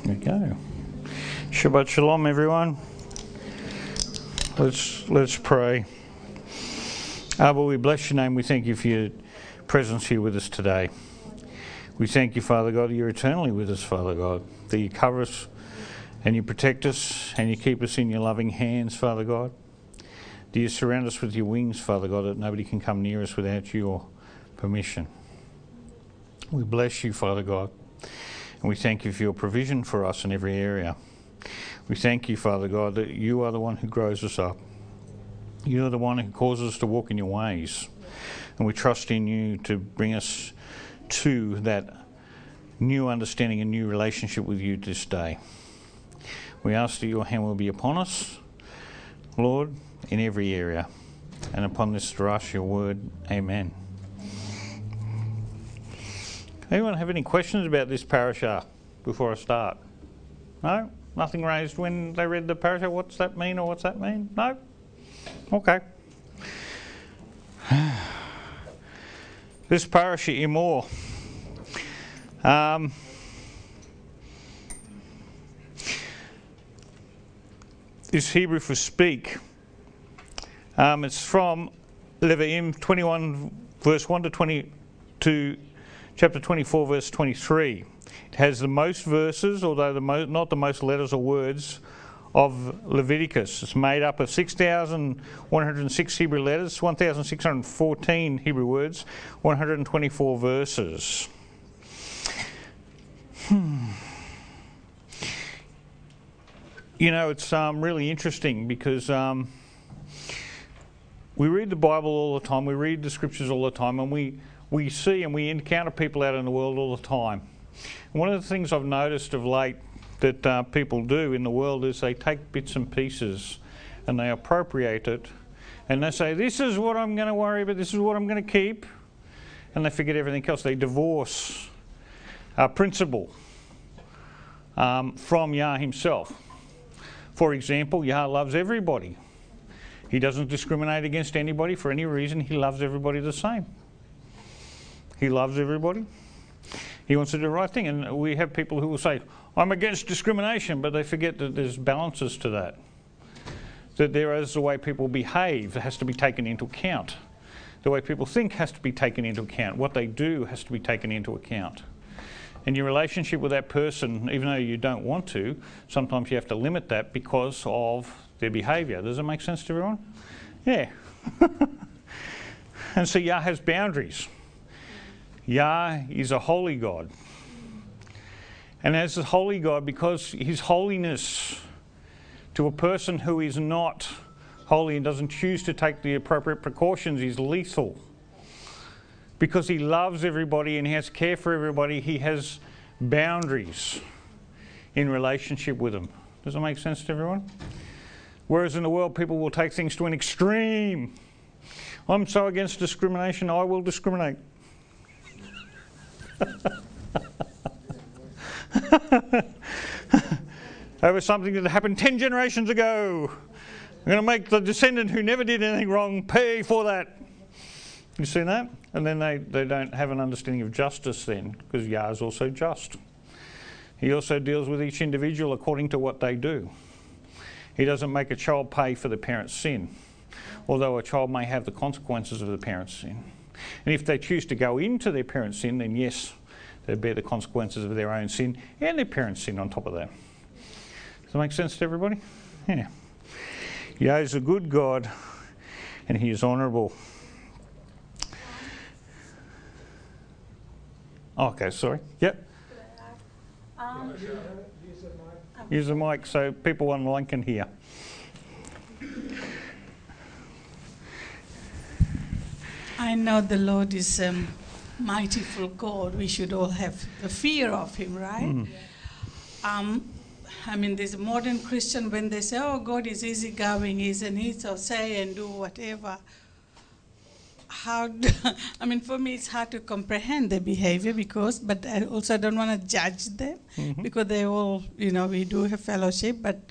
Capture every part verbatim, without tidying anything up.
There we go. Shabbat Shalom, everyone. Let's let's pray. Abba, we bless your name. We thank you for your presence here with us today. We thank you, Father God, that you're eternally with us, Father God, that you cover us and you protect us and you keep us in your loving hands, Father God. Do you surround us with your wings, Father God, that nobody can come near us without your permission. We bless you, Father God, and we thank you for your provision for us in every area. We thank you, Father God, that you are the one who grows us up. You are the one who causes us to walk in your ways. And we trust in you to bring us to that new understanding and new relationship with you this day. We ask that your hand will be upon us, Lord, in every area, and upon this Darash, your word. Amen. Anyone have any questions about this parasha before I start? No? Nothing raised when they read the parasha? What's that mean or what's that mean? No? Okay. This parasha Emor. Um, is Hebrew for speak. Um, it's from Levi'im twenty-one, verse one to twenty, to chapter twenty-four, verse twenty-three. It has the most verses, although the mo- not the most letters or words, of Leviticus. It's made up of six thousand one hundred six Hebrew letters, one thousand six hundred fourteen Hebrew words, one hundred twenty-four verses. Hmm. You know, it's um, really interesting because um, we read the Bible all the time, we read the scriptures all the time, and we, we see and we encounter people out in the world all the time. And one of the things I've noticed of late that uh, people do in the world is they take bits and pieces and they appropriate it and they say, this is what I'm going to worry about, this is what I'm going to keep, and they forget everything else. They divorce a principle um, from Yah himself. For example, Yah loves everybody. He doesn't discriminate against anybody for any reason. He loves everybody the same. He loves everybody. He wants to do the right thing. And we have people who will say, I'm against discrimination, but they forget that there's balances to that. That there is the way people behave that has to be taken into account. The way people think has to be taken into account. What they do has to be taken into account. And your relationship with that person, even though you don't want to, sometimes you have to limit that because of their behaviour. Does it make sense to everyone? Yeah. And so Yah has boundaries. Yah is a holy God. And as a holy God, because his holiness to a person who is not holy and doesn't choose to take the appropriate precautions is lethal. Because he loves everybody and he has care for everybody, he has boundaries in relationship with them. Does that make sense to everyone? Whereas in the world, people will take things to an extreme. I'm so against discrimination, I will discriminate. Over something that happened ten generations ago. I'm going to make the descendant who never did anything wrong pay for that. You seen that? And then they, they don't have an understanding of justice then, because Yah is also just. He also deals with each individual according to what they do. He doesn't make a child pay for the parent's sin, although a child may have the consequences of the parent's sin. And if they choose to go into their parent's sin, then yes, they bear the consequences of their own sin and their parents' sin on top of that. Does that make sense to everybody? Yeah. Yah is a good God and he is honourable. Okay, sorry. Yep. Um, Use the mic so people online can hear. I know the Lord is a um, mightyful God. We should all have the fear of him, right? Mm. Um, I mean, there's a modern Christian, when they say, oh, God is easygoing, isn't he? So say and do whatever. How do, I mean, for me, it's hard to comprehend their behavior because, but I also don't want to judge them mm-hmm. because they all, you know, we do have fellowship, but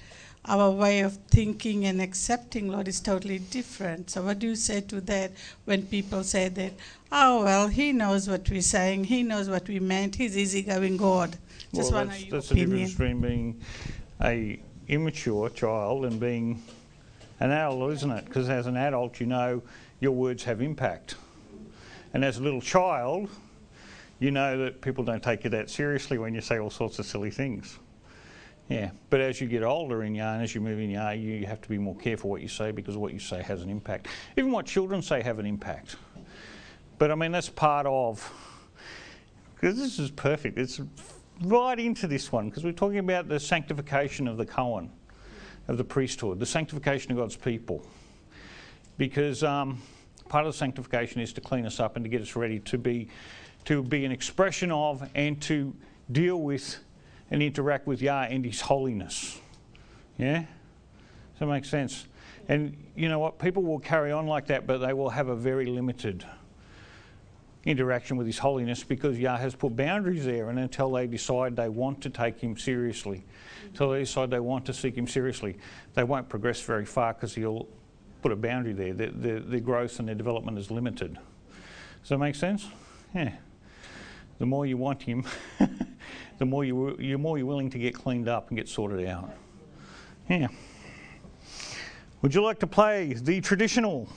our way of thinking and accepting, Lord, is totally different. So what do you say to that when people say that, oh, well, he knows what we're saying, he knows what we meant, he's easygoing God. Just well, want that's, your that's the opinion. difference between being a immature child and being an adult, isn't it? Because as an adult, you know your words have impact. And as a little child, you know that people don't take you that seriously when you say all sorts of silly things. Yeah, but as you get older in yarn, as you move in yarn, you have to be more careful what you say, because what you say has an impact. Even what children say have an impact. But I mean, that's part of, because this is perfect. It's right into this one, because we're talking about the sanctification of the Cohen, of the priesthood, the sanctification of God's people. Because um, part of the sanctification is to clean us up and to get us ready to be, to be an expression of and to deal with and interact with Yah and His holiness. Yeah? Does that make sense? And you know what? People will carry on like that, but they will have a very limited interaction with His holiness, because Yah has put boundaries there, and until they decide they want to take Him seriously, until they decide they want to seek Him seriously, they won't progress very far, because He'll put a boundary there. Their, their, their growth and their development is limited. Does that make sense? Yeah. The more you want Him, the more you, you're more you're willing to get cleaned up and get sorted out. Yeah. Would you like to play the traditional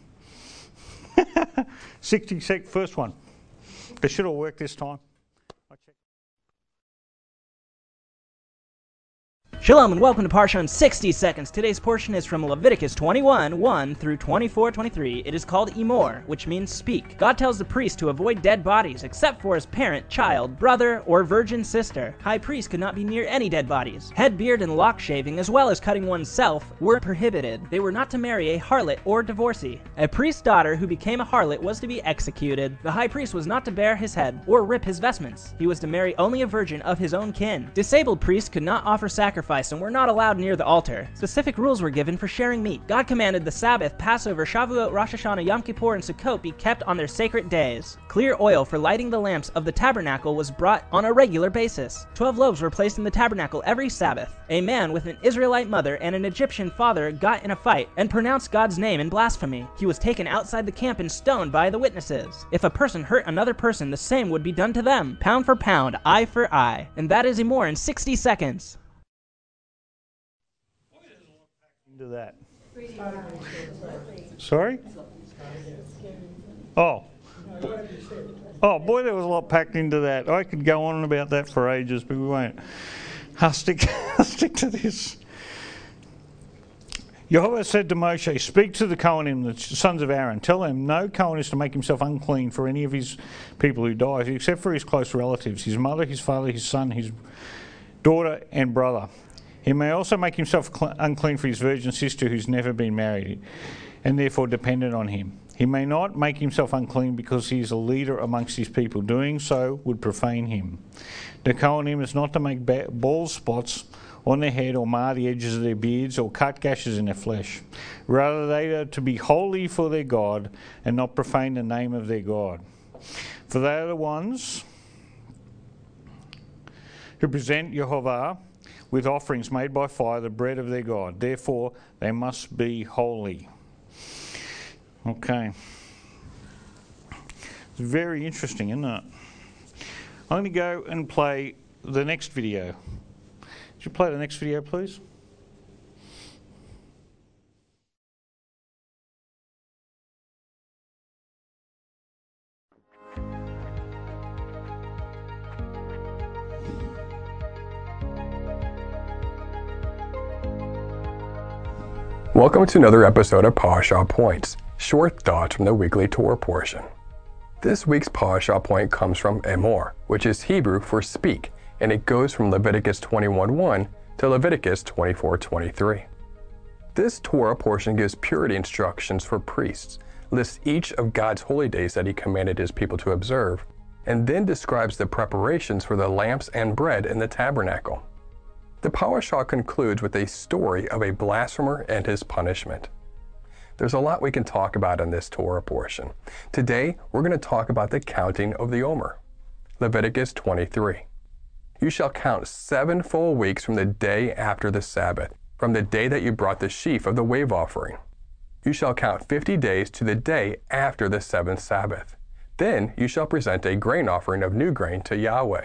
sixty sec first one? They should all work this time. Shalom and welcome to Parsha in sixty seconds. Today's portion is from Leviticus twenty-one, one through twenty-four, twenty-three. It is called Emor, which means speak. God tells the priest to avoid dead bodies, except for his parent, child, brother, or virgin sister. High priest could not be near any dead bodies. Head, beard, and lock shaving, as well as cutting oneself, were prohibited. They were not to marry a harlot or divorcee. A priest's daughter who became a harlot was to be executed. The high priest was not to bare his head or rip his vestments. He was to marry only a virgin of his own kin. Disabled priests could not offer sacrifice and were not allowed near the altar. Specific rules were given for sharing meat. God commanded the Sabbath, Passover, Shavuot, Rosh Hashanah, Yom Kippur, and Sukkot be kept on their sacred days. Clear oil for lighting the lamps of the tabernacle was brought on a regular basis. Twelve loaves were placed in the tabernacle every Sabbath. A man with an Israelite mother and an Egyptian father got in a fight and pronounced God's name in blasphemy. He was taken outside the camp and stoned by the witnesses. If a person hurt another person, the same would be done to them. Pound for pound, eye for eye. And that is Emor in sixty seconds. To that. Sorry? Oh. Oh boy, there was a lot packed into that. I could go on about that for ages, but we won't. I'll stick, I'll stick to this. Yehovah said to Moshe, speak to the Kohanim, the sons of Aaron. Tell them no Kohen is to make himself unclean for any of his people who dies, except for his close relatives, his mother, his father, his son, his daughter, and brother. He may also make himself unclean for his virgin sister who's never been married and therefore dependent on him. He may not make himself unclean because he is a leader amongst his people. Doing so would profane him. The Kohanim is not to make bald spots on their head or mar the edges of their beards or cut gashes in their flesh. Rather, they are to be holy for their God and not profane the name of their God. For they are the ones who present Yehovah with offerings made by fire, the bread of their God. Therefore, they must be holy. Okay. It's very interesting, isn't it? I'm going to go and play the next video. Could you play the next video, please? Welcome to another episode of Parsha Points, short thoughts from the weekly Torah portion. This week's Parsha point comes from Emor, which is Hebrew for speak, and it goes from Leviticus twenty-one one to Leviticus twenty-four twenty-three. This Torah portion gives purity instructions for priests, lists each of God's holy days that He commanded His people to observe, and then describes the preparations for the lamps and bread in the tabernacle. The Parashah concludes with a story of a blasphemer and his punishment. There's a lot we can talk about in this Torah portion. Today, we're going to talk about the counting of the Omer. Leviticus twenty-three. You shall count seven full weeks from the day after the Sabbath, from the day that you brought the sheaf of the wave offering. You shall count fifty days to the day after the seventh Sabbath. Then you shall present a grain offering of new grain to Yahweh.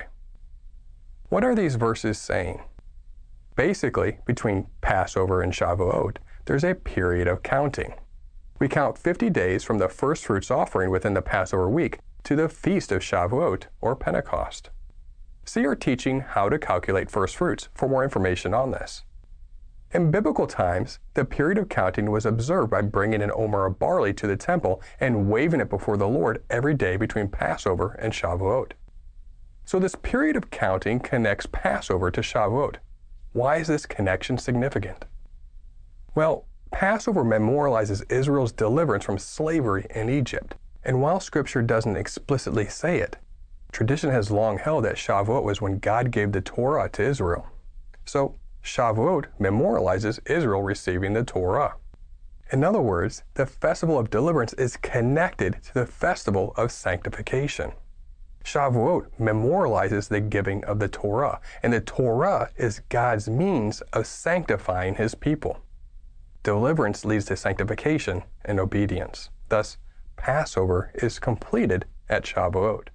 What are these verses saying? Basically, between Passover and Shavuot, there's a period of counting. We count fifty days from the first fruits offering within the Passover week to the feast of Shavuot or Pentecost. See our teaching How to Calculate First Fruits for more information on this. In biblical times, the period of counting was observed by bringing an omer of barley to the temple and waving it before the Lord every day between Passover and Shavuot. So this period of counting connects Passover to Shavuot. Why is this connection significant? Well, Passover memorializes Israel's deliverance from slavery in Egypt. And while Scripture doesn't explicitly say it, tradition has long held that Shavuot was when God gave the Torah to Israel. So, Shavuot memorializes Israel receiving the Torah. In other words, the festival of deliverance is connected to the festival of sanctification. Shavuot memorializes the giving of the Torah, and the Torah is God's means of sanctifying His people. Deliverance leads to sanctification and obedience. Thus, Passover is completed at Shavuot.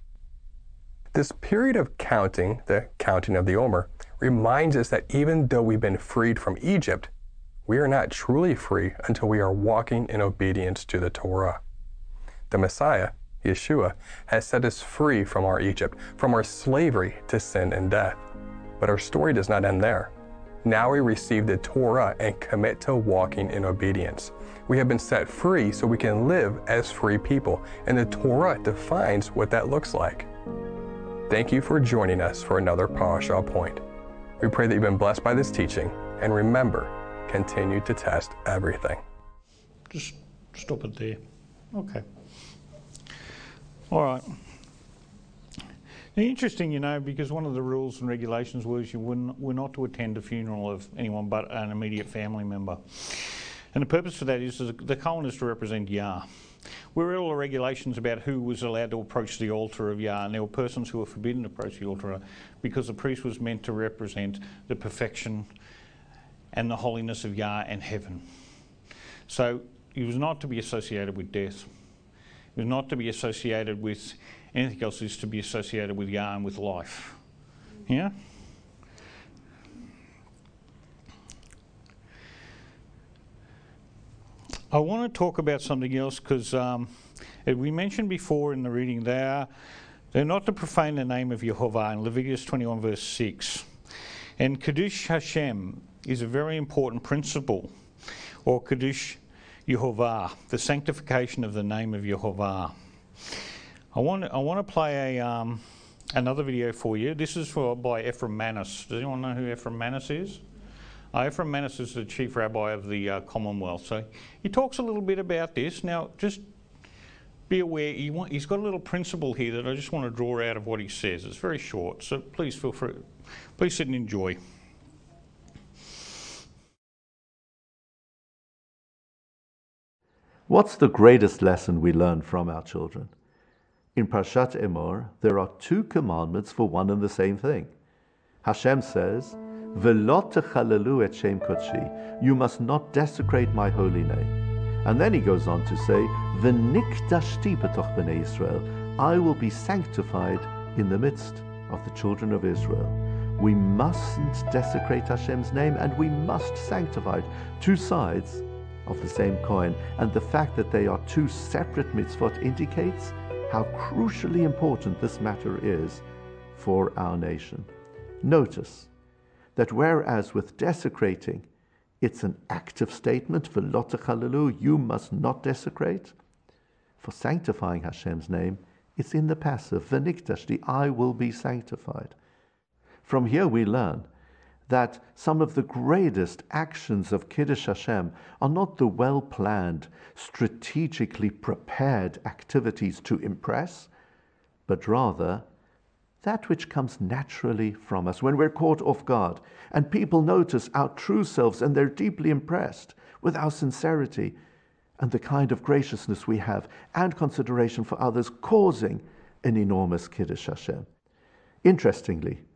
This period of counting, the counting of the Omer, reminds us that even though we've been freed from Egypt, we are not truly free until we are walking in obedience to the Torah. The Messiah, Yeshua, has set us free from our Egypt, from our slavery to sin and death. But our story does not end there. Now we receive the Torah and commit to walking in obedience. We have been set free so we can live as free people, and the Torah defines what that looks like. Thank you for joining us for another Parashah Point. We pray that you've been blessed by this teaching, and remember, continue to test everything. Just stop it there. Okay. All right. Now, interesting, you know, because one of the rules and regulations was you wouldn't, were not to attend a funeral of anyone but an immediate family member. And the purpose for that is the Kohen is to represent Yah. There were all the regulations about who was allowed to approach the altar of Yah, and there were persons who were forbidden to approach the altar because the priest was meant to represent the perfection and the holiness of Yah and heaven. So he was not to be associated with death. He was not to be associated with anything else. He was to be associated with Yah and with life. Yeah? I want to talk about something else because um, we mentioned before in the reading they are, they're not to profane the name of Yehovah in Leviticus twenty-one verse six. And Kiddush Hashem is a very important principle, or Kiddush Yehovah, the sanctification of the name of Yehovah. I want I want to play a um, another video for you. This is for by Ephraim Manis. Does anyone know who Ephraim Manis is? Uh, Ephraim Manis is the chief rabbi of the uh, Commonwealth. So he talks a little bit about this. Now, just be aware, he want, he's got a little principle here that I just want to draw out of what he says. It's very short, so please feel free. Please sit and enjoy. What's the greatest lesson we learn from our children? In Parshat Emor, there are two commandments for one and the same thing. Hashem says, V'lo techalelu et shem kodshi, you must not desecrate my holy name. And then he goes on to say, V'nikdashti b'toch b'nei Yisrael, I will be sanctified in the midst of the children of Israel. We mustn't desecrate Hashem's name, and we must sanctify it. Two sides of the same coin, and the fact that they are two separate mitzvot indicates how crucially important this matter is for our nation. Notice that whereas with desecrating, it's an active statement, v'lo techalelu, you must not desecrate. For sanctifying Hashem's name, it's in the passive, v'nikdashti, I will be sanctified. From here we learn that some of the greatest actions of Kiddush Hashem are not the well-planned, strategically prepared activities to impress, but rather that which comes naturally from us when we're caught off guard and people notice our true selves and they're deeply impressed with our sincerity and the kind of graciousness we have and consideration for others, causing an enormous Kiddush Hashem. Interestingly,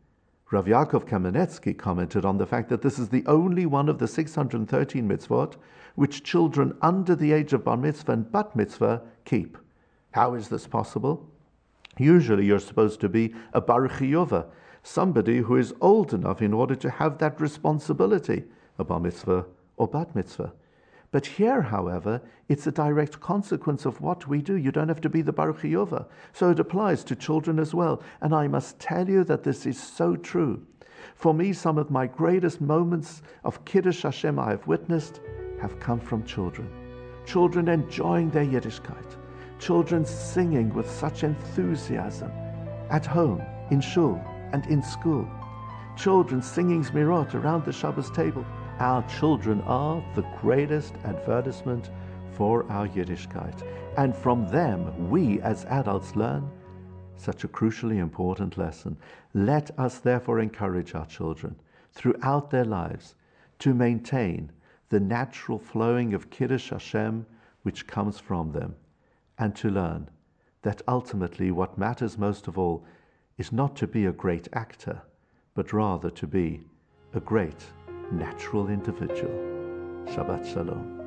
Rav Yaakov Kamenetsky commented on the fact that this is the only one of the six hundred thirteen mitzvot which children under the age of bar mitzvah and bat mitzvah keep. How is this possible? Usually you're supposed to be a bar chiyuva, somebody who is old enough in order to have that responsibility, a bar mitzvah or bat mitzvah. But here, however, it's a direct consequence of what we do. You don't have to be the bar chiyuva. So it applies to children as well. And I must tell you that this is so true. For me, some of my greatest moments of Kiddush Hashem I have witnessed have come from children. Children enjoying their Yiddishkeit. Children singing with such enthusiasm at home, in shul, and in school. Children singing Zmirot around the Shabbos table. Our children are the greatest advertisement for our Yiddishkeit. And from them, we as adults learn such a crucially important lesson. Let us therefore encourage our children throughout their lives to maintain the natural flowing of Kiddush Hashem which comes from them, and to learn that ultimately what matters most of all is not to be a great actor, but rather to be a great natural individual. Shabbat Shalom.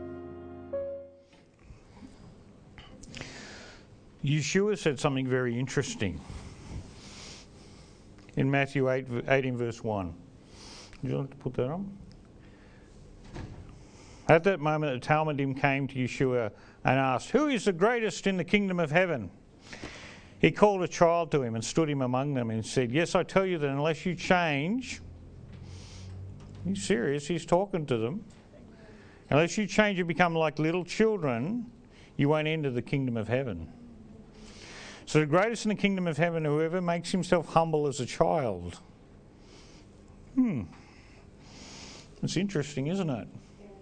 Yeshua said something very interesting in Matthew eight, eighteen verse one. Would you like to put that on? At that moment, the Talmudim came to Yeshua and asked, "Who is the greatest in the kingdom of heaven?" He called a child to him and stood him among them and said, "Yes, I tell you that unless you change," he's serious, he's talking to them, "unless you change and become like little children, you won't enter the kingdom of heaven." So the greatest in the kingdom of heaven, whoever makes himself humble as a child. Hmm. It's interesting, isn't it?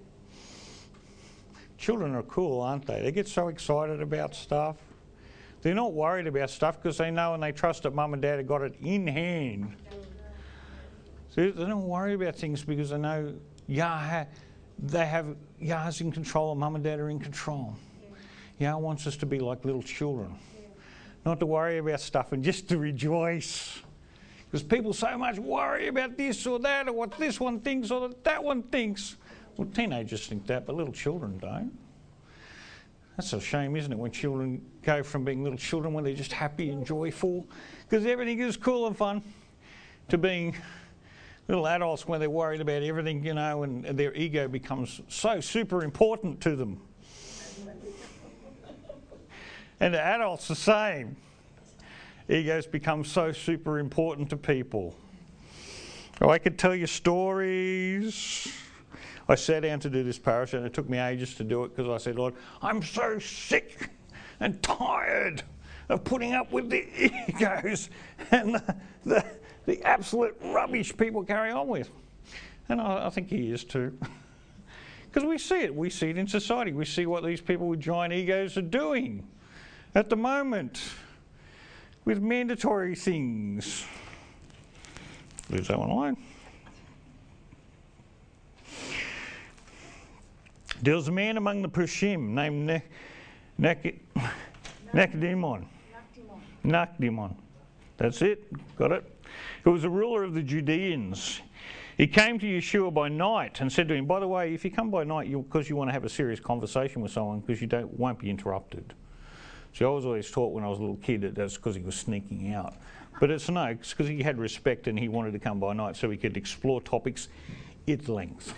Children are cool, aren't they? They get so excited about stuff. They're not worried about stuff because they know and they trust that mum and dad have got it in hand. So they don't worry about things because they know Yah, they have Yah's in control and mum and dad are in control. Yah wants us to be like little children. Not to worry about stuff and just to rejoice. Because people so much worry about this or that or what this one thinks or what that one thinks. Well, teenagers think that, but little children don't. That's a shame, isn't it, when children go from being little children when they're just happy and joyful, because everything is cool and fun, to being little adults when they're worried about everything, you know, and their ego becomes so super important to them. And the adults the same. Egos become so super important to people. Oh, I could tell you stories. I sat down to do this parasha and it took me ages to do it because I said, Lord, I'm so sick and tired of putting up with the egos and the, the, the absolute rubbish people carry on with. And I, I think he is too. Because we see it. We see it in society. We see what these people with giant egos are doing at the moment with mandatory things. Leave that one alone. There was a man among the Pushim named ne- ne- Nechdemon. Nechdemon. That's it. Got it. Who was a ruler of the Judeans. He came to Yeshua by night and said to him, by the way, if you come by night because you want to have a serious conversation with someone because you don't won't be interrupted. See, I was always taught when I was a little kid that that's because he was sneaking out. But it's no, it's because he had respect and he wanted to come by night so he could explore topics at length.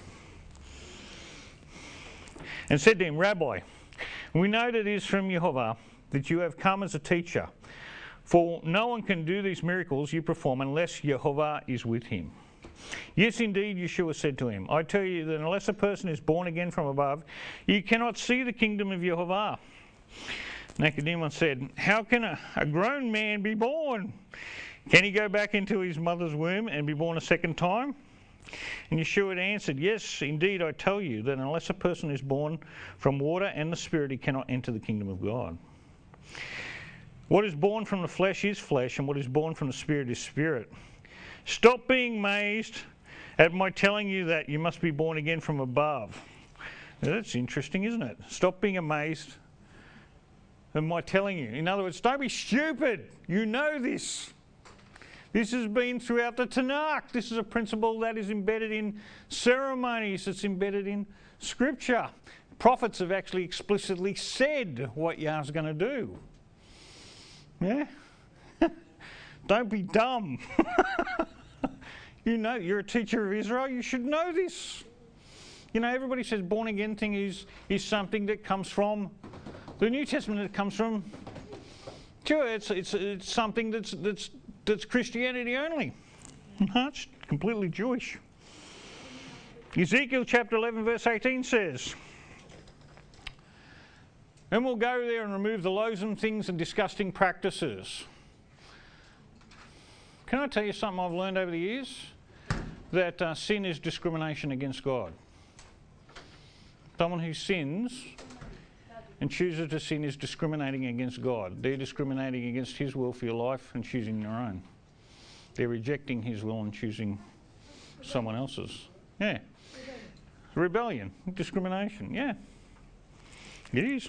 And said to him, Rabbi, we know that it is from Yehovah that you have come as a teacher, for no one can do these miracles you perform unless Yehovah is with him. Yes, indeed, Yeshua said to him, I tell you that unless a person is born again from above, you cannot see the kingdom of Yehovah. Nicodemus said, how can a, a grown man be born? Can he go back into his mother's womb and be born a second time? And Yeshua answered, yes, indeed, I tell you that unless a person is born from water and the Spirit, he cannot enter the kingdom of God. What is born from the flesh is flesh, and what is born from the Spirit is spirit. Stop being amazed at my telling you that you must be born again from above. Now, that's interesting, isn't it? Stop being amazed at my telling you. In other words, don't be stupid. You know this. This has been throughout the Tanakh. This is a principle that is embedded in ceremonies. It's embedded in Scripture. Prophets have actually explicitly said what Yah's going to do. Yeah? Don't be dumb. You know, you're a teacher of Israel. You should know this. You know, everybody says born again thing is, is something that comes from the New Testament. It comes from, sure, it's, it's, it's something that's, that's, that's Christianity only. No, it's completely Jewish. Ezekiel chapter eleven verse eighteen says, "And we'll go there and remove the loathsome things and disgusting practices." Can I tell you something I've learned over the years? That uh, sin is discrimination against God. Someone who sins and chooses to sin is discriminating against God. They're discriminating against His will for your life and choosing their own. They're rejecting His will and choosing someone else's. Yeah. Rebellion. Discrimination. Yeah. It is.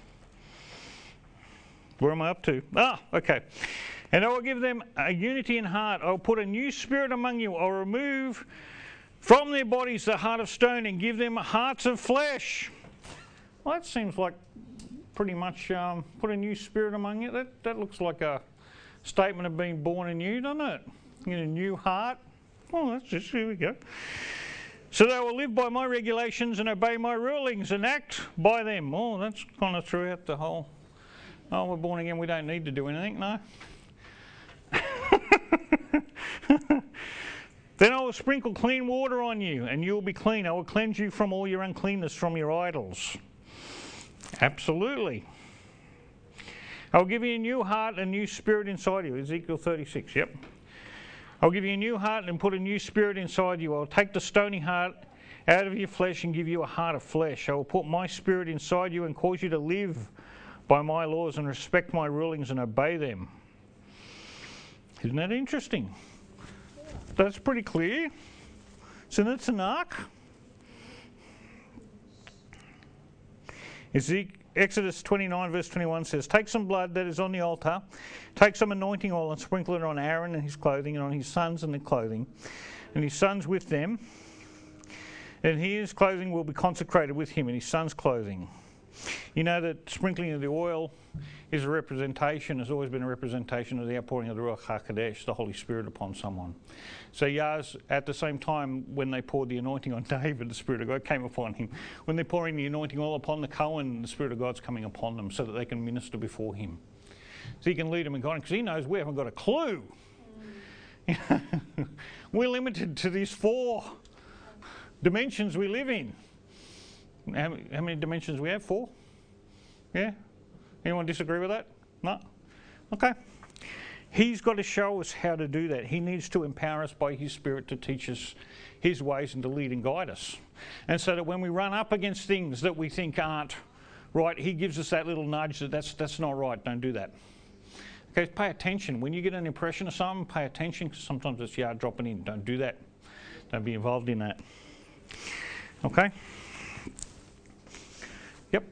Where am I up to? Ah, okay. "And I will give them a unity in heart. I will put a new spirit among you. I will remove from their bodies the heart of stone and give them hearts of flesh." Well, that seems like pretty much um, put a new spirit among you. That, that looks like a statement of being born anew, doesn't it? You know, a new heart. Oh, that's just, here we go. "So they will live by my regulations and obey my rulings and act by them." Oh, that's kind of throughout the whole, oh, we're born again, we don't need to do anything, no. "Then I will sprinkle clean water on you, and you will be clean. I will cleanse you from all your uncleanness, from your idols." Absolutely. "I will give you a new heart and a new spirit inside you." Ezekiel thirty-six, yep. "I'll give you a new heart and put a new spirit inside you. I'll take the stony heart out of your flesh and give you a heart of flesh. I will put my spirit inside you and cause you to live by my laws and respect my rulings and obey them." Isn't that interesting? That's pretty clear. It's in the Tanakh. Exodus twenty-nine verse twenty-one says, "Take some blood that is on the altar, take some anointing oil and sprinkle it on Aaron and his clothing and on his sons and their clothing, and his sons with them. And his clothing will be consecrated with him and his son's clothing." You know that sprinkling of the oil is a representation, has always been a representation of the outpouring of the Ruach HaKodesh, the Holy Spirit upon someone. So Yah's, at the same time when they poured the anointing on David, the Spirit of God came upon him. When they're pouring the anointing oil upon the Cohen, the Spirit of God's coming upon them so that they can minister before him. So he can lead them and guide them, because he knows we haven't got a clue. We're limited to these four dimensions we live in. How, how many dimensions we have? Four? Yeah? Anyone disagree with that? No? Okay. He's got to show us how to do that. He needs to empower us by His Spirit to teach us His ways and to lead and guide us. And so that when we run up against things that we think aren't right, He gives us that little nudge that that's, that's not right, don't do that. Okay, pay attention. When you get an impression of something, pay attention, because sometimes it's Yah dropping in. Don't do that. Don't be involved in that. Okay? Yep.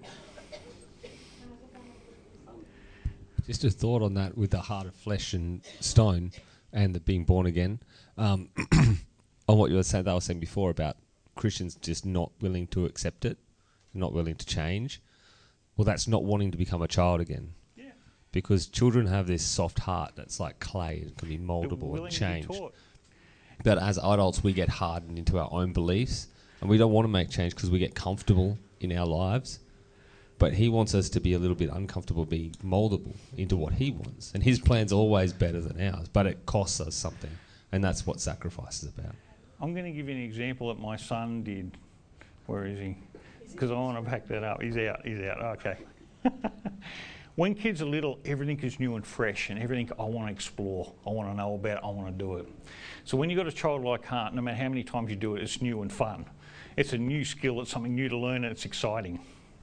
Just a thought on that with the heart of flesh and stone and the being born again. Um, on what you were saying, they were saying before about Christians just not willing to accept it, not willing to change. Well, that's not wanting to become a child again. Yeah. Because children have this soft heart that's like clay. It can be moldable and changed. But as adults, we get hardened into our own beliefs, and we don't want to make change because we get comfortable in our lives. But He wants us to be a little bit uncomfortable, be moldable into what He wants. And His plan's always better than ours, but it costs us something. And that's what sacrifice is about. I'm going to give you an example that my son did. Where is he? Because I want to back that up. He's out, he's out, okay. When kids are little, everything is new and fresh, and everything I want to explore, I want to know about, I want to do it. So when you've got a childlike heart, no matter how many times you do it, it's new and fun. It's a new skill, it's something new to learn, and it's exciting.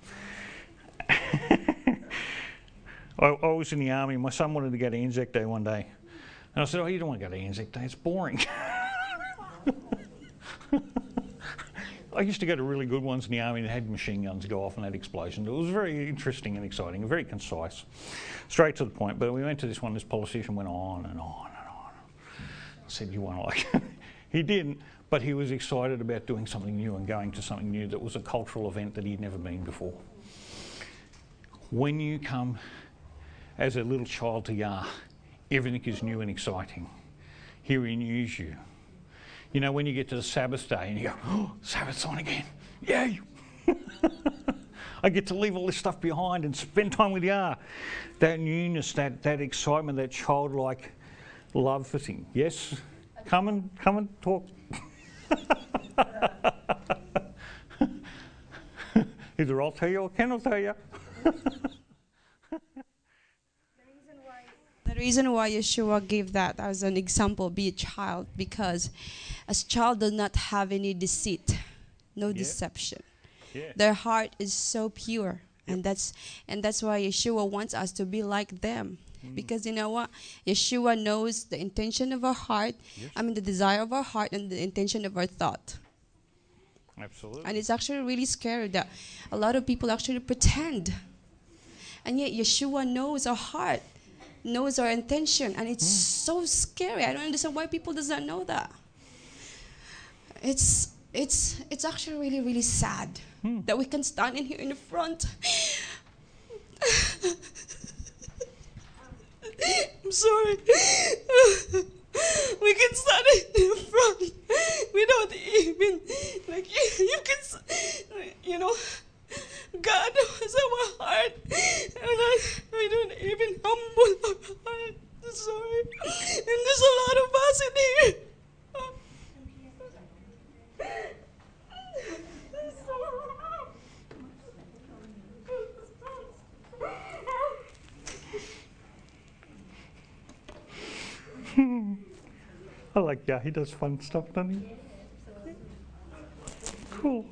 I, I was in the army. My son wanted to go to Anzac Day one day, and I said, "Oh, you don't want to go to Anzac Day. It's boring." I used to go to really good ones in the army that had machine guns go off and had explosions. It was very interesting and exciting, and very concise, straight to the point. But we went to this one. This politician went on and on and on. said, you won't like it. He didn't, but he was excited about doing something new and going to something new that was a cultural event that he'd never been before. When you come as a little child to Yah, everything is new and exciting. He renews you. You know, when you get to the Sabbath day and you go, oh, Sabbath's on again. Yay! I get to leave all this stuff behind and spend time with Yah. That newness, that, that excitement, that childlike love for things. Yes? Come and, come and talk. Either I'll tell you or Ken will tell you. The reason why Yeshua gave that as an example, be a child, because a child does not have any deceit, no Yep. deception. Yeah. Their heart is so pure, Yep. and that's and that's why Yeshua wants us to be like them. Mm. Because you know what? Yeshua knows the intention of our heart, Yes. I mean the desire of our heart and the intention of our thought. Absolutely. And it's actually really scary that a lot of people actually pretend. And yet Yeshua knows our heart, knows our intention, and it's so scary. I don't understand why people does not know that. It's it's it's actually really, really sad Hmm. that we can stand in here in the front. I'm sorry. We can stand in the front without even, like, you, you can, s- you know, God knows our heart, and I, we don't even humble our heart. I'm sorry. And there's a lot of us in here. I like, yeah, he does fun stuff, doesn't he? Cool.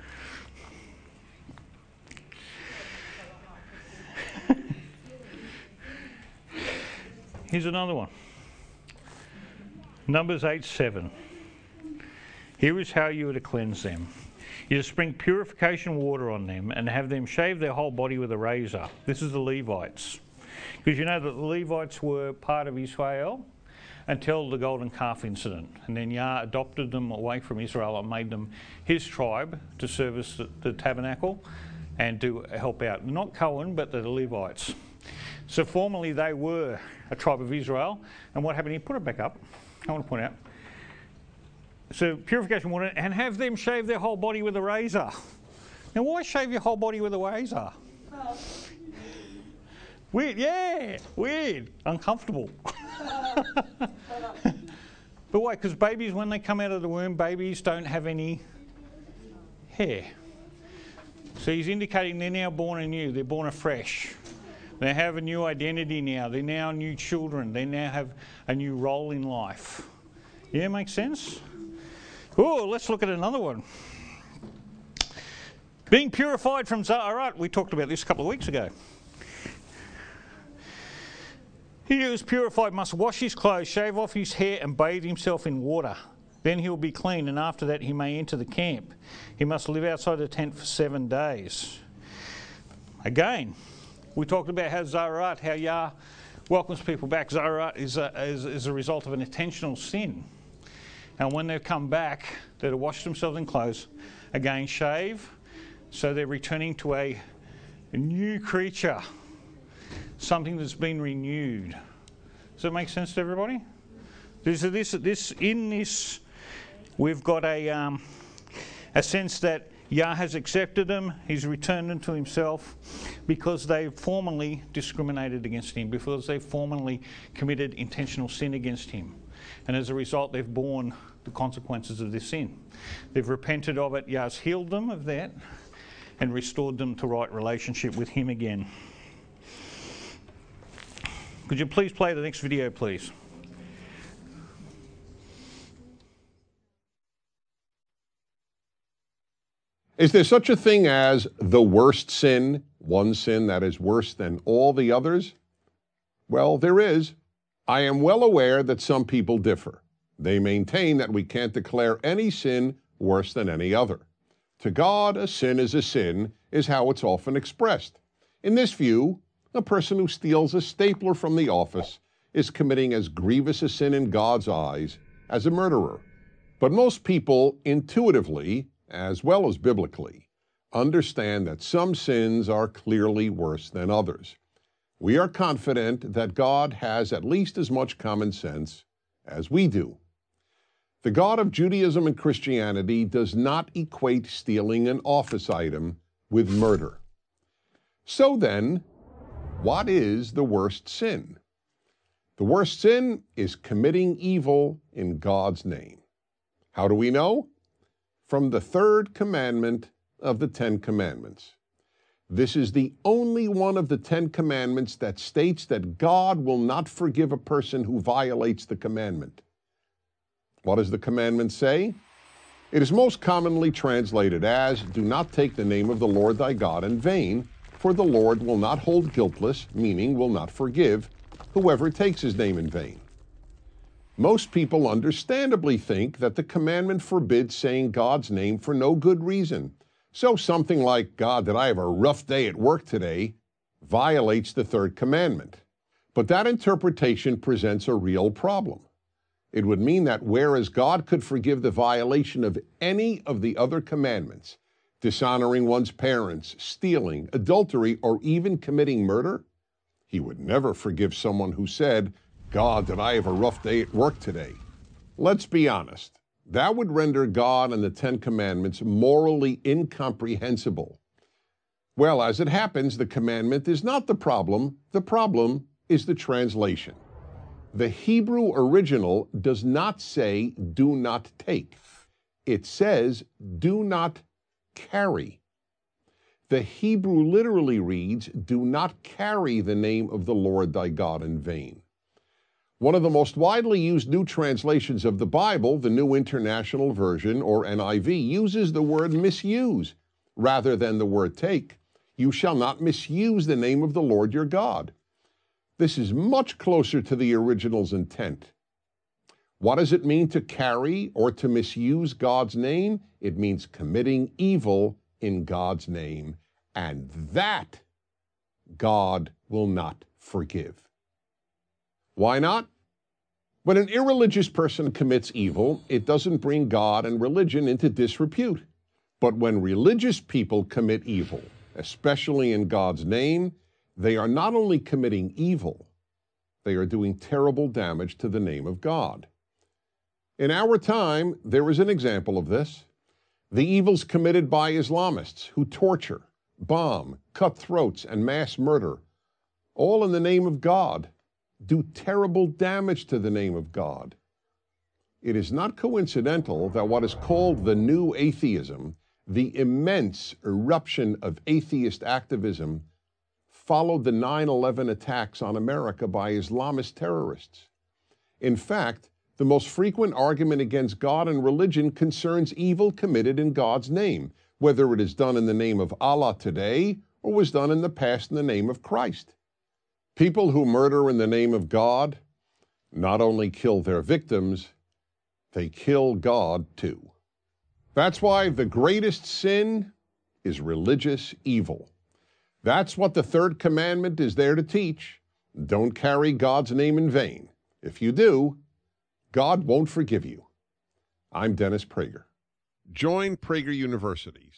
Here's another one. Numbers eight seven. Here is how you are to cleanse them. You are to sprinkle purification water on them and have them shave their whole body with a razor. This is the Levites. Because you know that the Levites were part of Israel until the golden calf incident. And then Yah adopted them away from Israel and made them his tribe to service the, the tabernacle and to help out. Not Cohen, but the Levites. So formerly they were a tribe of Israel. And what happened here? Put it back up. I want to point out. So purification water, and have them shave their whole body with a razor. Now why shave your whole body with a razor? Oh. Weird, yeah, weird, uncomfortable. But why? Because babies, when they come out of the womb, babies don't have any hair. So he's indicating they're now born anew, they're born afresh. They have a new identity now, they're now new children, they now have a new role in life. Yeah, makes sense? Oh, let's look at another one. Being purified from Za'arat, we talked about this a couple of weeks ago. He who is purified must wash his clothes, shave off his hair and bathe himself in water. Then he will be clean, and after that he may enter the camp. He must live outside the tent for seven days. Again, we talked about how Za'arat, how Yah welcomes people back. Za'arat is a, is, is a result of an intentional sin. And when they come back, they're to wash themselves in clothes, again shave, so they're returning to a, a new creature, something that's been renewed. Does that make sense to everybody? This, this, this, in this, we've got a, um, a sense that Yah has accepted them, he's returned them to himself because they formerly discriminated against him, because they formerly committed intentional sin against him. And as a result, they've borne the consequences of this sin. They've repented of it, Yah's healed them of that and restored them to right relationship with him again. Could you please play the next video, please? Is there such a thing as the worst sin, one sin that is worse than all the others? Well, there is. I am well aware that some people differ. They maintain that we can't declare any sin worse than any other. To God, a sin is a sin, is how it's often expressed. In this view, a person who steals a stapler from the office is committing as grievous a sin in God's eyes as a murderer. But most people intuitively, as well as biblically, understand that some sins are clearly worse than others. We are confident that God has at least as much common sense as we do. The God of Judaism and Christianity does not equate stealing an office item with murder. So then, what is the worst sin? The worst sin is committing evil in God's name. How do we know? From the third commandment of the Ten Commandments. This is the only one of the Ten Commandments that states that God will not forgive a person who violates the commandment. What does the commandment say? It is most commonly translated as, "Do not take the name of the Lord thy God in vain, for the Lord will not hold guiltless," meaning will not forgive, "whoever takes his name in vain." Most people understandably think that the commandment forbids saying God's name for no good reason. So something like, "God, did I have a rough day at work today," violates the third commandment. But that interpretation presents a real problem. It would mean that whereas God could forgive the violation of any of the other commandments, dishonoring one's parents, stealing, adultery, or even committing murder, he would never forgive someone who said, "God, did I have a rough day at work today?" Let's be honest. That would render God and the Ten Commandments morally incomprehensible. Well, as it happens, the commandment is not the problem. The problem is the translation. The Hebrew original does not say, "do not take." It says, "do not carry." The Hebrew literally reads, "Do not carry the name of the Lord thy God in vain." One of the most widely used new translations of the Bible, the New International Version, or N I V, uses the word misuse rather than the word take. "You shall not misuse the name of the Lord your God." This is much closer to the original's intent. What does it mean to carry or to misuse God's name? It means committing evil in God's name, and that God will not forgive. Why not? When an irreligious person commits evil, it doesn't bring God and religion into disrepute. But when religious people commit evil, especially in God's name, they are not only committing evil, they are doing terrible damage to the name of God. In our time, there is an example of this. The evils committed by Islamists who torture, bomb, cut throats, and mass murder, all in the name of God, do terrible damage to the name of God. It is not coincidental that what is called the new atheism, the immense eruption of atheist activism, followed the nine eleven attacks on America by Islamist terrorists. In fact, the most frequent argument against God and religion concerns evil committed in God's name, whether it is done in the name of Allah today or was done in the past in the name of Christ. People who murder in the name of God not only kill their victims, they kill God too. That's why the greatest sin is religious evil. That's what the third commandment is there to teach. Don't carry God's name in vain. If you do, God won't forgive you. I'm Dennis Prager. Join Prager University.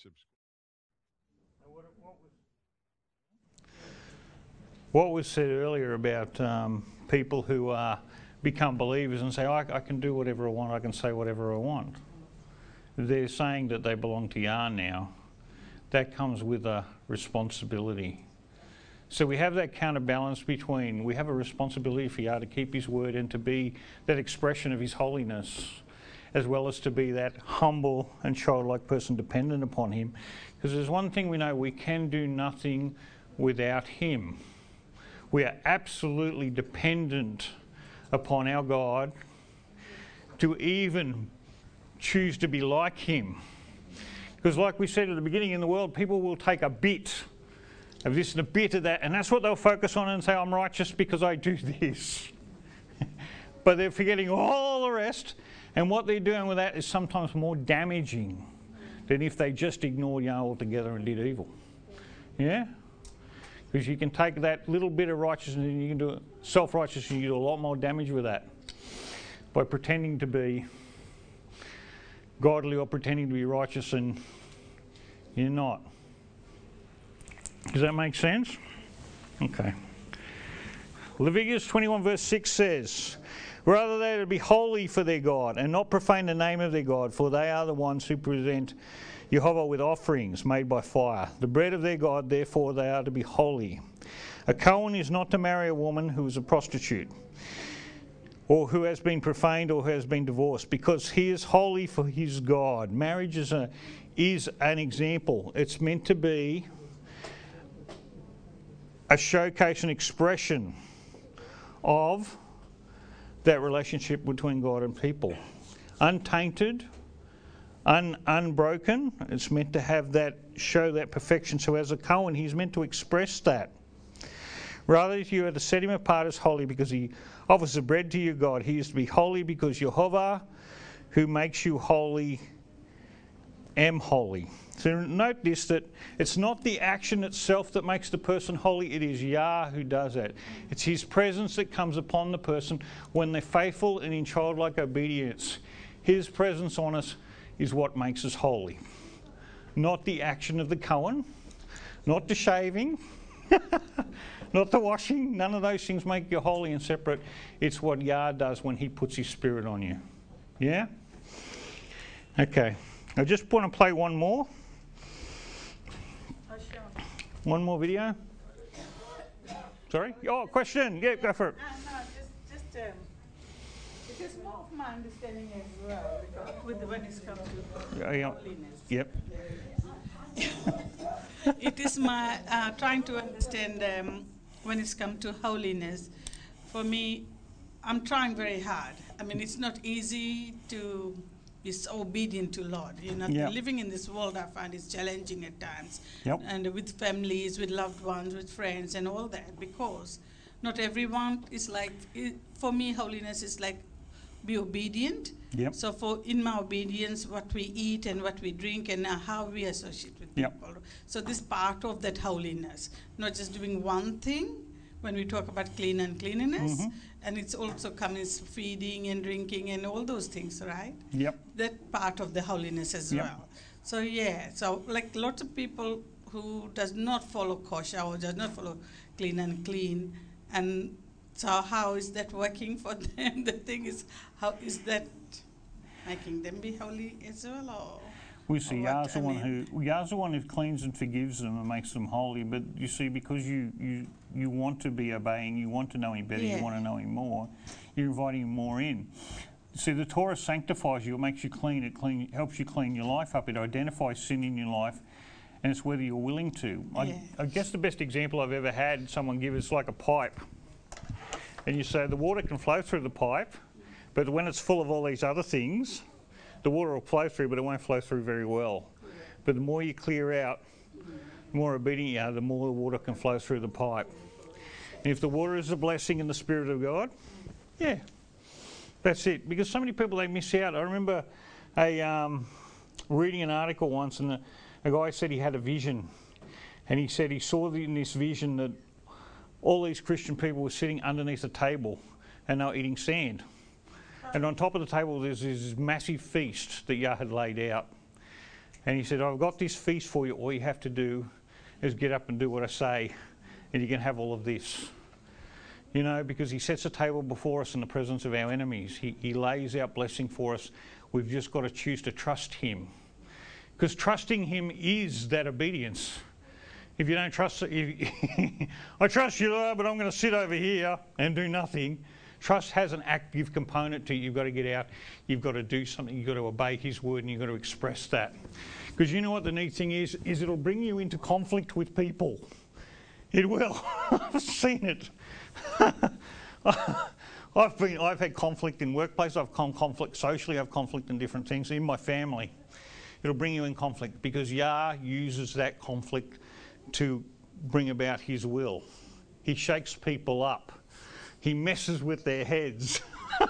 What was said earlier about um, people who uh, become believers and say, I, I can do whatever I want, I can say whatever I want. They're saying that they belong to Yah now. That comes with a responsibility. So we have that counterbalance between, we have a responsibility for Yah to keep his word and to be that expression of his holiness, as well as to be that humble and childlike person dependent upon him. Because there's one thing we know, we can do nothing without him. We are absolutely dependent upon our God to even choose to be like him. Because like we said at the beginning, in the world, people will take a bit of this and a bit of that, and that's what they'll focus on and say, I'm righteous because I do this. But they're forgetting all the rest, and what they're doing with that is sometimes more damaging than if they just ignored Yah altogether and did evil. Yeah? Because you can take that little bit of righteousness and you can do self-righteousness, you do a lot more damage with that by pretending to be godly or pretending to be righteous and you're not. Does that make sense? Okay. Leviticus twenty-one verse six says, rather they to be holy for their God and not profane the name of their God, for they are the ones who present Jehovah with offerings made by fire. The bread of their God, therefore they are to be holy. A Cohen is not to marry a woman who is a prostitute, or who has been profaned, or who has been divorced, because he is holy for his God. Marriage is, a, is an example. It's meant to be a showcase, an expression of that relationship between God and people. Untainted, un, unbroken. It's meant to have that, show that perfection. So as a Cohen, he's meant to express that. Rather, you are to set him apart as holy because he offers the bread to your God. He is to be holy because Jehovah, who makes you holy, am holy. So note this, that it's not the action itself that makes the person holy, it is Yah who does that. It's his presence that comes upon the person when they're faithful and in childlike obedience. His presence on us is what makes us holy. Not the action of the Cohen, not the shaving, not the washing. None of those things make you holy and separate. It's what Yah does when he puts his spirit on you. Yeah? Okay. I just want to play one more. One more video. Sorry? Oh, question. Yeah, go for it. No, no, just, just um, because more of my understanding as well, because with the, when it's come to Yeah, yeah. holiness. Yep. It is my uh, trying to understand um, when it's come to holiness. For me, I'm trying very hard. I mean, it's not easy to be so obedient to Lord. You know, Yeah. living in this world, I find is challenging at times. Yep. And with families, with loved ones, with friends, and all that, because not everyone is like. It, for me, holiness is like be obedient. Yep. So for in my obedience, what we eat and what we drink and uh, how we associate with Yep. people. So this part of that holiness, not just doing one thing when we talk about clean and cleanliness, Mhm. and it's also comes feeding and drinking and all those things, right? Yep. That part of the holiness as Yep. well. So yeah, so like lots of people who does not follow kosher or does not follow clean and clean, and so how is that working for them? The thing is, how is that making them be holy as well, or? We see or what? Yah's the I one mean- who Yah's the one who cleans and forgives them and makes them holy. But you see, because you you you want to be obeying, you want to know him better, Yeah. you want to know him more, you're inviting him more in. See, the Torah sanctifies you, it makes you clean, it clean, helps you clean your life up, it identifies sin in your life, and it's whether you're willing to. I, Yeah. I guess the best example I've ever had someone give is like a pipe. And you say the water can flow through the pipe, but when it's full of all these other things, the water will flow through, but it won't flow through very well. But the more you clear out, the more obedient you are, the more the water can flow through the pipe. And if the water is a blessing in the Spirit of God, yeah, that's it. Because so many people, they miss out. I remember a, um, reading an article once, and a, a guy said he had a vision. And he said he saw in this vision that all these Christian people were sitting underneath a table and they were eating sand. And on top of the table there's this massive feast that Yah had laid out. And he said, I've got this feast for you. All you have to do is get up and do what I say, and you can have all of this. You know, because he sets a table before us in the presence of our enemies. He, he lays out blessing for us. We've just got to choose to trust him. Because trusting him is that obedience. If you don't trust, if, I trust you, Lord, but I'm going to sit over here and do nothing. Trust has an active component to it. You've got to get out, you've got to do something, you've got to obey his word, and you've got to express that. Because you know what the neat thing is, is it'll bring you into conflict with people. It will. I've seen it. I've been, I've had conflict in workplace, I've had conflict socially, I've conflict in different things, in my family. It'll bring you in conflict because Yah uses that conflict to bring about his will. He shakes people up. He messes with their heads.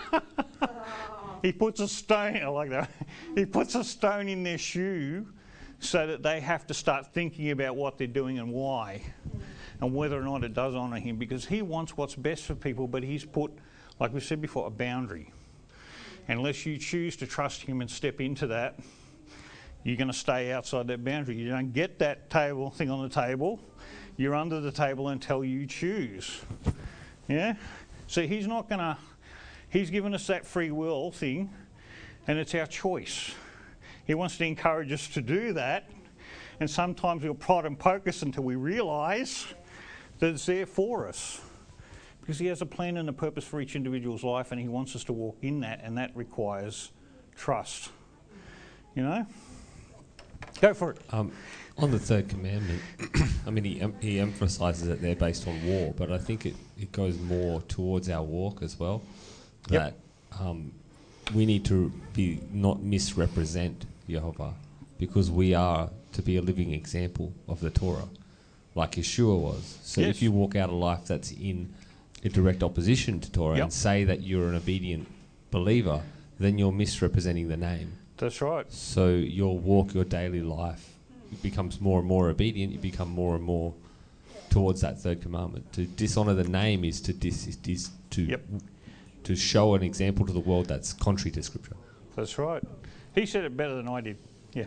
He puts a stone, I like that. He puts a stone in their shoe so that they have to start thinking about what they're doing and why. and whether or not it does honour him, because he wants what's best for people, but he's put, like we said before, a boundary. Unless you choose to trust him and step into that, you're going to stay outside that boundary. You don't get that table thing on the table. You're under the table until you choose. Yeah? So he's not going to, he's given us that free will thing, and it's our choice. He wants to encourage us to do that, and sometimes he'll prod and poke us until we realise that it's there for us. Because he has a plan and a purpose for each individual's life, and he wants us to walk in that, and that requires trust. You know? Go for it. Um, on the third commandment, I mean, he, em- he emphasises that they're based on war, but I think it, it goes more towards our walk as well. Yep. That um, we need to be not misrepresent Jehovah, because we are to be a living example of the Torah, like Yeshua was. So Yes. if you walk out a life that's in a direct opposition to Torah Yep. and say that you're an obedient believer, then you're misrepresenting the name. That's right. So your walk, your daily life becomes more and more obedient. You become more and more towards that third commandment. To dishonour the name is to dis, is, is to Yep. to show an example to the world that's contrary to Scripture. That's right. He said it better than I did. Yeah.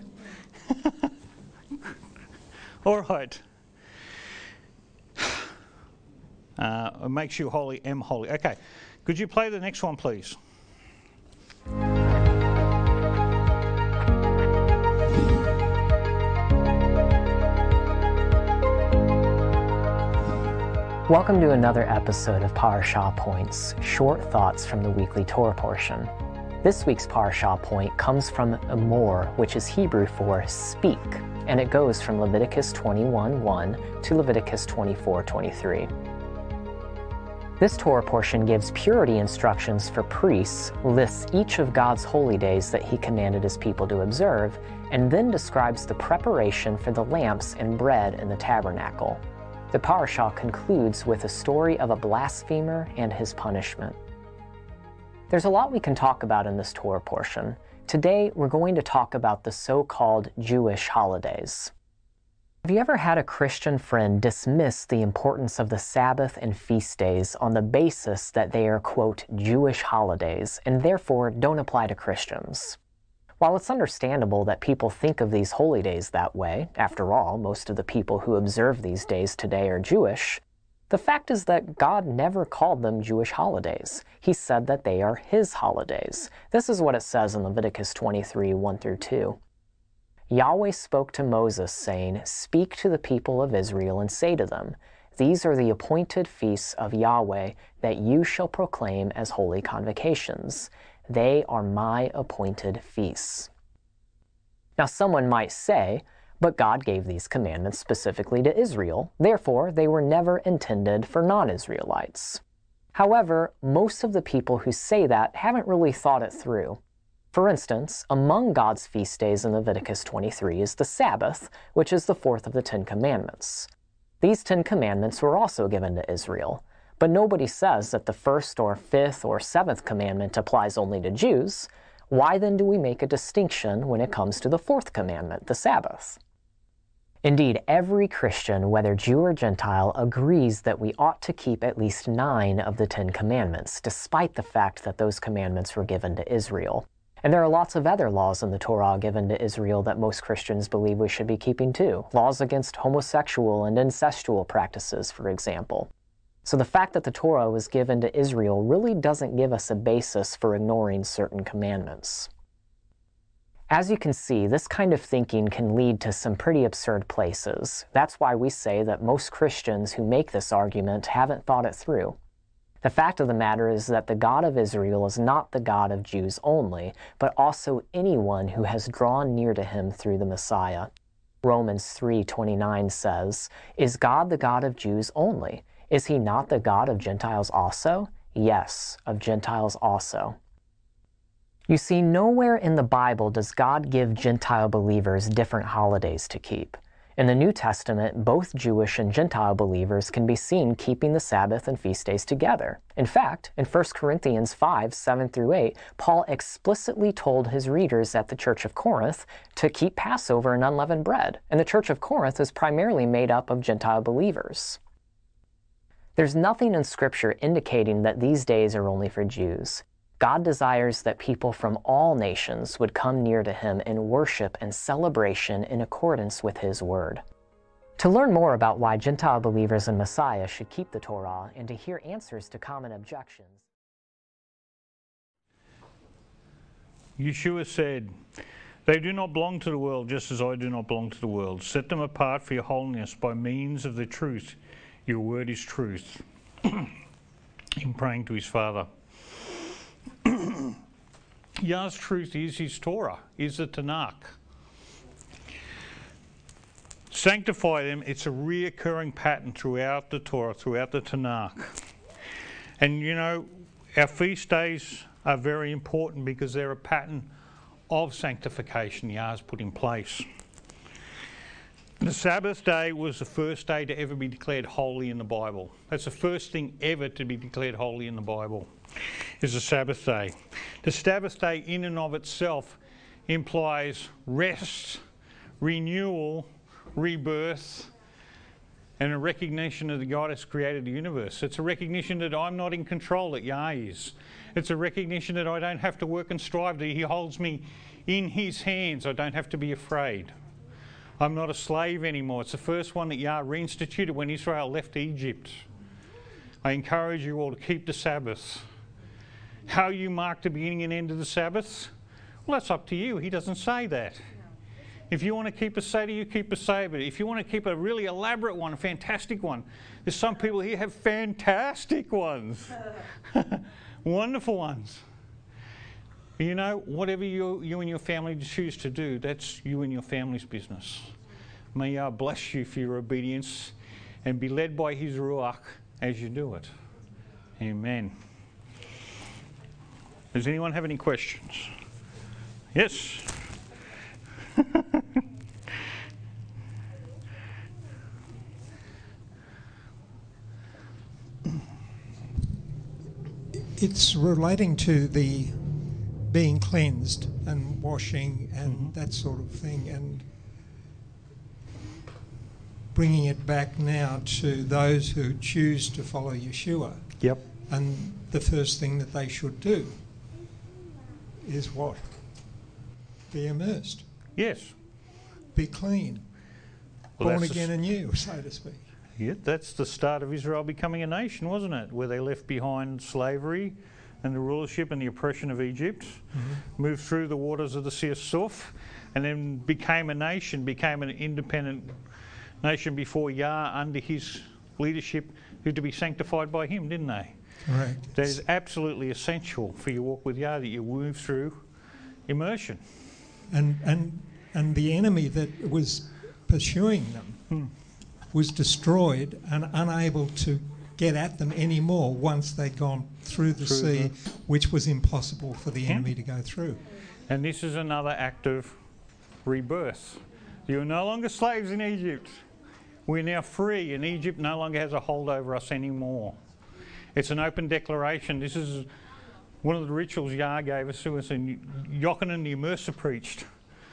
All right. Uh, it makes you holy, am holy. Okay. Could you play the next one, please? Welcome to another episode of Parashah Points, short thoughts from the weekly Torah portion. This week's Parashah point comes from Emor, which is Hebrew for speak, and it goes from Leviticus twenty-one one to Leviticus twenty-four twenty-three. This Torah portion gives purity instructions for priests, lists each of God's holy days that he commanded his people to observe, and then describes the preparation for the lamps and bread in the tabernacle. The parashah concludes with a story of a blasphemer and his punishment. There's a lot we can talk about in this Torah portion. Today, we're going to talk about the so-called Jewish holidays. Have you ever had a Christian friend dismiss the importance of the Sabbath and feast days on the basis that they are, quote, Jewish holidays, and therefore don't apply to Christians? While it's understandable that people think of these holy days that way, after all, most of the people who observe these days today are Jewish, the fact is that God never called them Jewish holidays. He said that they are His holidays. This is what it says in Leviticus twenty-three, one through two. Yahweh spoke to Moses, saying, "Speak to the people of Israel and say to them, These are the appointed feasts of Yahweh that you shall proclaim as holy convocations. They are my appointed feasts." Now someone might say, but God gave these commandments specifically to Israel, therefore they were never intended for non-Israelites. However, most of the people who say that haven't really thought it through. For instance, among God's feast days in Leviticus twenty-three is the Sabbath, which is the fourth of the Ten Commandments. These Ten Commandments were also given to Israel, but nobody says that the first or fifth or seventh commandment applies only to Jews. Why then do we make a distinction when it comes to the fourth commandment, the Sabbath? Indeed, every Christian, whether Jew or Gentile, agrees that we ought to keep at least nine of the Ten Commandments, despite the fact that those commandments were given to Israel. And there are lots of other laws in the Torah given to Israel that most Christians believe we should be keeping too. Laws against homosexual and incestual practices, for example. So the fact that the Torah was given to Israel really doesn't give us a basis for ignoring certain commandments. As you can see, this kind of thinking can lead to some pretty absurd places. That's why we say that most Christians who make this argument haven't thought it through. The fact of the matter is that the God of Israel is not the God of Jews only, but also anyone who has drawn near to him through the Messiah. Romans three twenty-nine says, "Is God the God of Jews only? Is he not the God of Gentiles also? Yes, of Gentiles also." You see, nowhere in the Bible does God give Gentile believers different holidays to keep. In the New Testament, both Jewish and Gentile believers can be seen keeping the Sabbath and feast days together. In fact, in First Corinthians five, seven through eight, Paul explicitly told his readers at the Church of Corinth to keep Passover and unleavened bread, and the Church of Corinth is primarily made up of Gentile believers. There's nothing in Scripture indicating that these days are only for Jews. God desires that people from all nations would come near to Him in worship and celebration in accordance with His Word. To learn more about why Gentile believers in Messiah should keep the Torah and to hear answers to common objections, Yeshua said, "They do not belong to the world, just as I do not belong to the world. Set them apart for your holiness by means of the truth. Your word is truth." In praying to his Father. Yah's truth is his Torah, is the Tanakh. Sanctify them, it's a reoccurring pattern throughout the Torah, throughout the Tanakh. And you know, our feast days are very important because they're a pattern of sanctification Yah's put in place. The Sabbath day was the first day to ever be declared holy in the Bible. That's the first thing ever to be declared holy in the Bible, is the Sabbath day. The Sabbath day in and of itself implies rest, renewal, rebirth, and a recognition of the God has created the universe. It's a recognition that I'm not in control, that Yah is. It's a recognition that I don't have to work and strive, that He holds me in His hands. I don't have to be afraid. I'm not a slave anymore. It's the first one that Yah reinstituted when Israel left Egypt. I encourage you all to keep the Sabbath. How you mark the beginning and end of the Sabbath? Well, that's up to you. He doesn't say that. If you want to keep a Seder, you keep a Seder. If you want to keep a really elaborate one, a fantastic one, there's some people here have fantastic ones. Wonderful ones. You know, whatever you, you and your family choose to do, that's you and your family's business. May Yah bless you for your obedience and be led by His Ruach as you do it. Amen. Does anyone have any questions? Yes? It's relating to the being cleansed and washing and mm-hmm. that sort of thing, and bringing it back now to those who choose to follow Yeshua. Yep. And the first thing that they should do is what? Be immersed. Yes. Be clean. Well, born again anew, so to speak. Yeah, that's the start of Israel becoming a nation, wasn't it? Where they left behind slavery and the rulership and the oppression of Egypt, mm-hmm. moved through the waters of the Sea of Suf, and then became a nation, became an independent nation before Yah under his leadership, who to be sanctified by him, didn't they? Correct. That is absolutely essential for your walk with Yah, that you move through immersion. And and and the enemy that was pursuing them hmm. was destroyed and unable to get at them anymore once they'd gone through the through sea, the which was impossible for the yeah. enemy to go through. And this is another act of rebirth. You're no longer slaves in Egypt. We're now free, and Egypt no longer has a hold over us anymore. It's an open declaration. This is one of the rituals Yah gave us to us, and Yochanan the Immerser preached.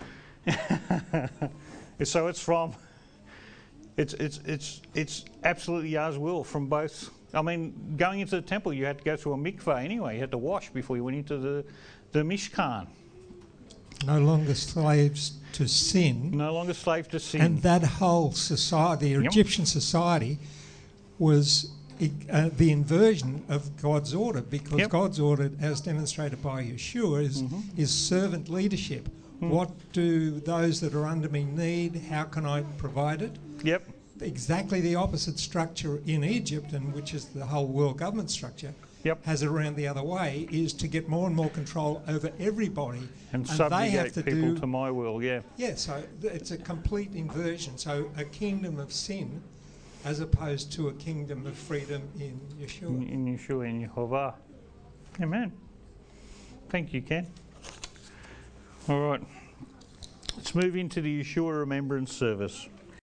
So it's from, it's it's it's it's absolutely Yah's will from both. I mean, going into the temple, you had to go through a mikveh anyway. You had to wash before you went into the the Mishkan. No longer slaves to sin. No longer slaves to sin. And that whole society, the yep. Egyptian society, was uh, the inversion of God's order, because yep. God's order, as demonstrated by Yeshua, is, mm-hmm. is servant leadership. Mm. What do those that are under me need? How can I provide it? Yep. Exactly the opposite structure in Egypt, and which is the whole world government structure, yep. has it around the other way, is to get more and more control over everybody. And, and subjugate they have to people do, to my will, yeah. Yeah, so th- it's a complete inversion. So a kingdom of sin as opposed to a kingdom of freedom in Yeshua. In, in Yeshua, in Yehovah. Amen. Thank you, Ken. All right. Let's move into the Yeshua Remembrance Service.